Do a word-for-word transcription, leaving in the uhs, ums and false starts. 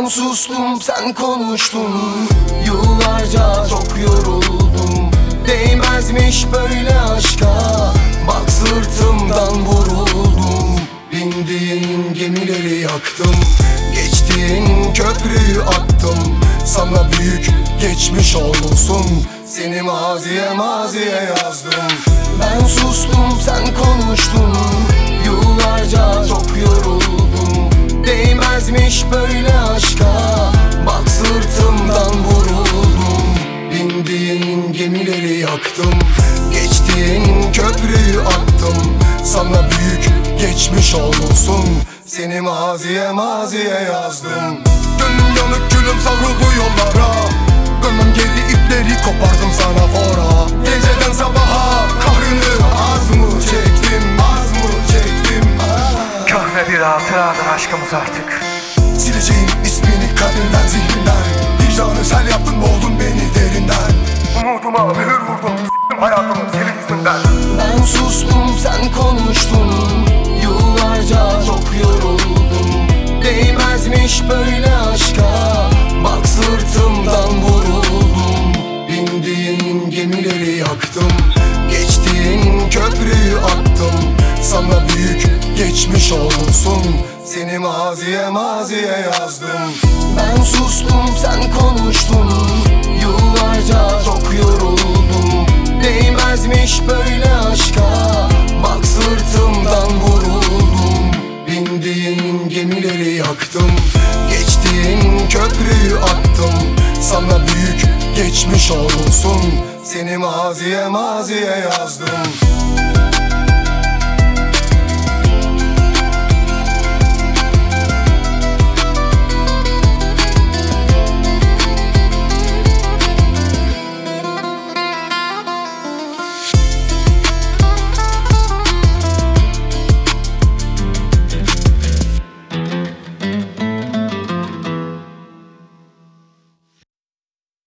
Ben sustum, sen konuştun. Yıllarca çok yoruldum. Değmezmiş böyle aşka. Bak sırtımdan vuruldum. Bindiğin gemileri yaktım. Geçtiğin köprüyü attım. Sana büyük geçmiş olsun. Seni maziye maziye yazdım. Ben sustum, sen konuştun. Yıllarca çok yoruldum. Değmezmiş böyle aşka. Bak sırtımdan vuruldum. Bindiğin gemileri yaktım. Geçtiğin köprüyü attım. Sana büyük geçmiş olsun. Seni maziye maziye yazdım. Gönlüm yanık, gülüm savruldu yollara. Dönmem geri, ipleri kopardım sana fora. Geceden sabaha kahrını az mı çektim, az mı çektim? ah. Köhne bir hatıradır aşkımız artık. Sileceğim ismini kalbimden, zihninden. Vicdanı sel yaptın, boğdun beni derinden. Umuduma mühür vurdum, s**tim hayatımı senin yüzünden. Ben sustum, sen konuştun. Yıllarca çok yoruldum. Değmezmiş böyle aşka. Bak sırtımdan vuruldum. Bindiğin gemileri yaktım. Geçtiğin köprüyü attım. Sana büyük geçmiş olsun. Seni maziye maziye yazdım. Ben sustum, sen konuştun. Yıllarca çok yoruldum. Değmezmiş böyle aşka. Bak sırtımdan vuruldum. Bindiğin gemileri yaktım. Geçtiğin köprüyü attım. Sana büyük geçmiş olsun. Seni maziye maziye yazdım.